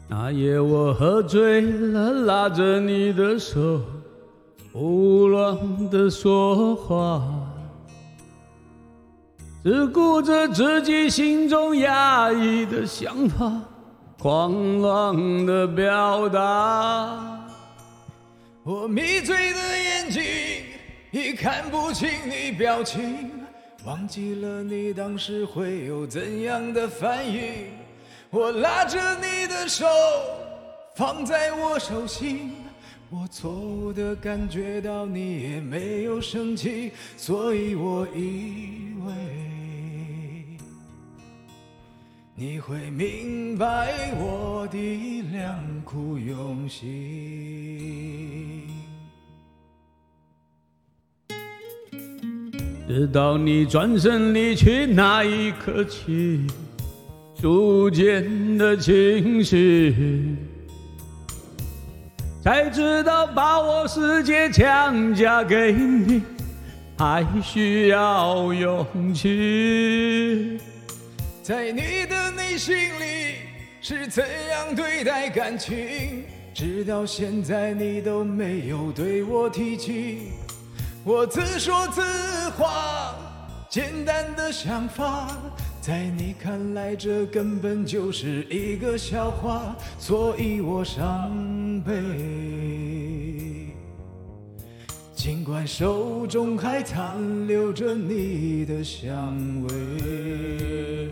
那夜我喝醉了，拉着你的手，胡乱地说话，只顾着自己心中压抑的想法，狂妄地表达。 我迷醉的眼睛已看不清你表情，忘记了你当时会有怎样的反应。我拉着你的手放在我手心，我错误的感觉到你也没有生气，所以我以为你会明白我的良苦用心。 直到你转身离去那一刻起，逐渐的清晰，才知道把我世界强加给你，还需要勇气。 在你的内心里是怎样对待感情，直到现在你都没有对我提起。我自说自话，简单的想法，在你看来这根本就是一个笑话，所以我伤悲。尽管手中还残留着你的香味。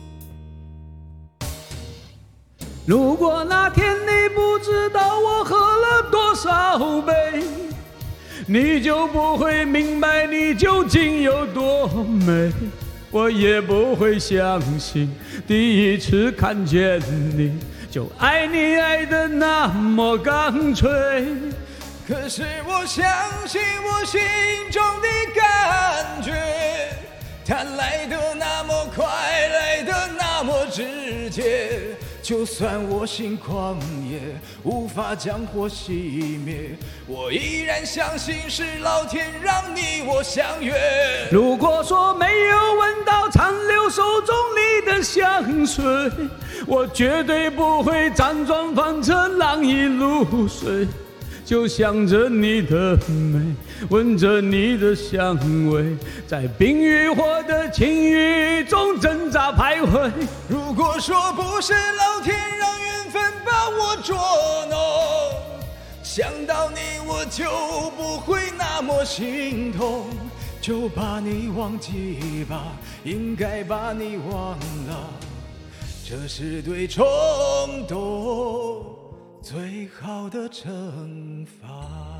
如果那天你不知道我喝了多少杯，你就不会明白你究竟有多美，我也不会相信第一次看见你就爱你爱得那么干脆。 可是我相信我心中的感觉，它来得那么快，来得那么直接，就算我心狂野，无法将火熄灭，我依然相信是老天让你我相约。 如果说没有闻到残留手中你的香水，我绝对不会辗转反侧浪一路睡，就想着你的美，闻着你的香味，在冰与火的情欲中挣扎徘徊。 如果说不是老天让缘分把我捉弄，想到你我就不会那么心痛，就把你忘记吧，应该把你忘了，这是对冲动最好的惩罚。